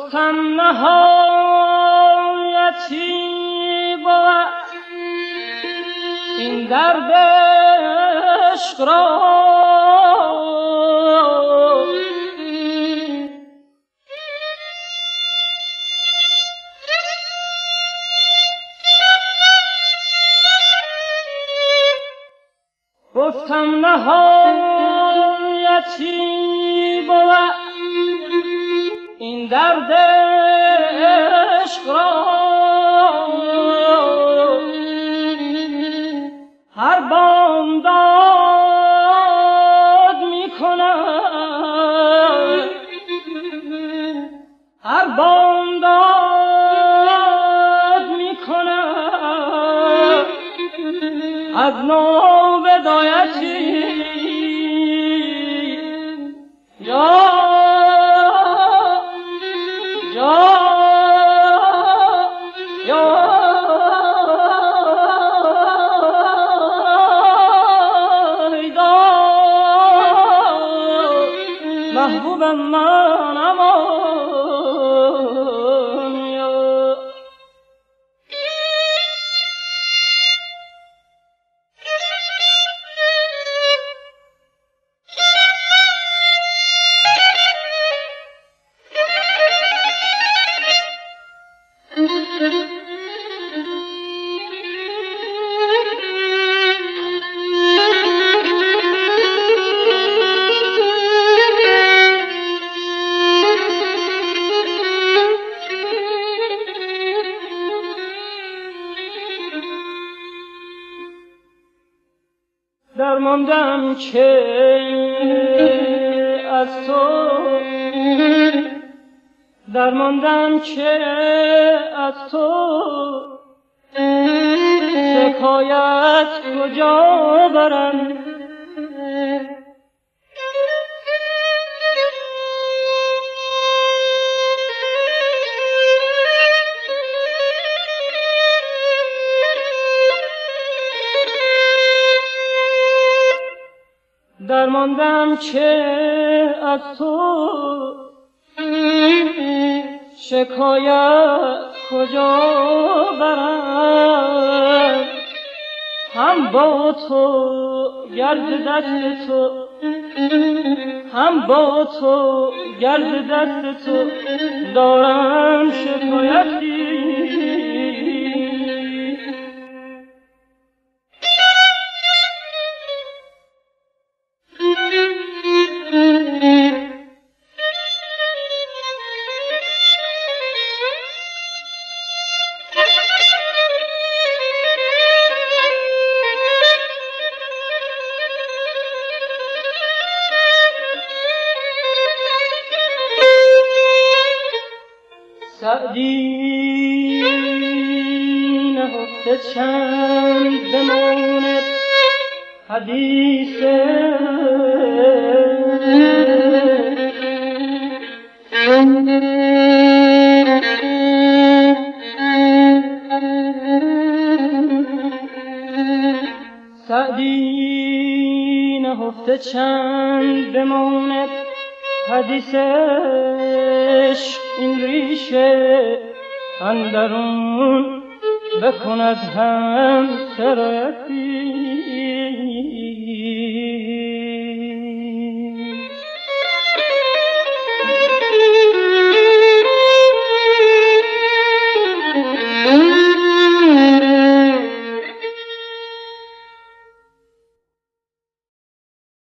گفتم نهایتی بود این درد عشق را، گفتم نهایتی بود این درد عشق را. هر بامداد می کند، هر بامداد می کند از نو بدایتی. محبوبم من امان یا درماندم که از تو، درماندم که از تو شکایت کجا برم. درماندم که از تو شکایت کجا برم. هم با تو گرد دست تو، هم با تو گرد دست تو دارم شکایتی. سعدی نهفته چند بماند حدیث سعدی نهفته چند بماند حدیث عشق این ریشه اندرون بکند هم سرایتی.